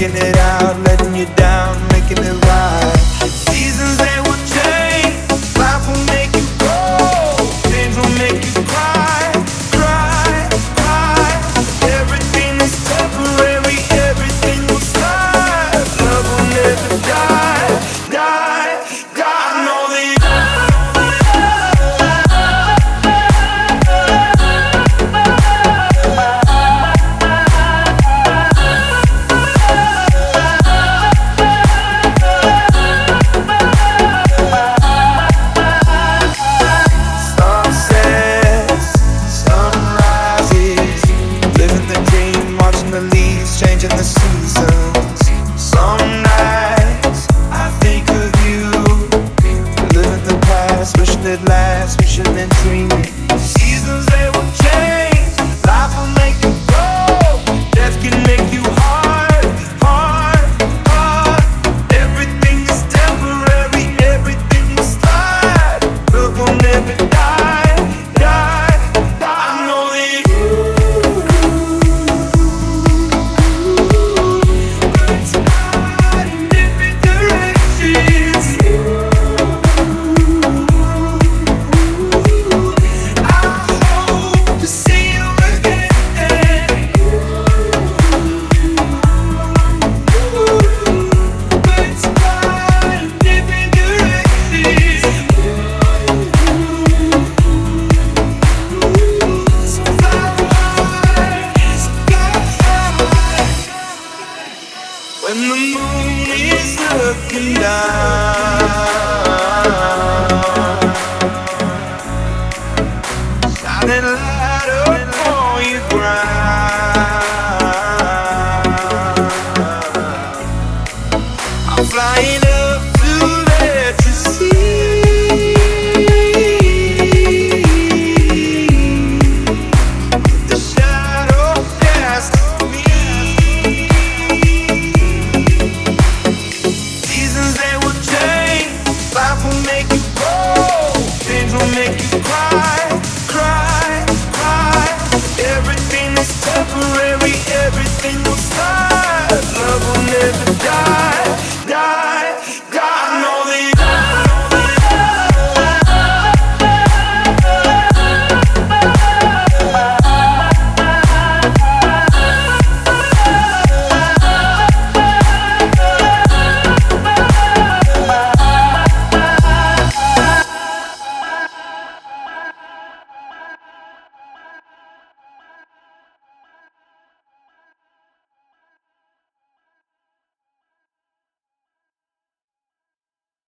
taking it out, letting you down, making it right. Seasons they will change, life will make you grow, things will make you cry, cry, cry. Everything is temporary, everything will slide. Love will never die, die, die. I know changing the seasons. Some nights I think of you, living the past, wishing it lasts, wishing and dreaming. Seasons they will change, life will make you grow, death can make you hard, hard, hard. Everything is temporary, everything will slide. Love will never die, die, die. I know that when the moon is looking down, shining light upon your ground. I'm flying up to let you see the shadow cast on me. Life will make you grow, things will make you cry, cry, cry. Everything is temporary, everything will slide. Love will never die.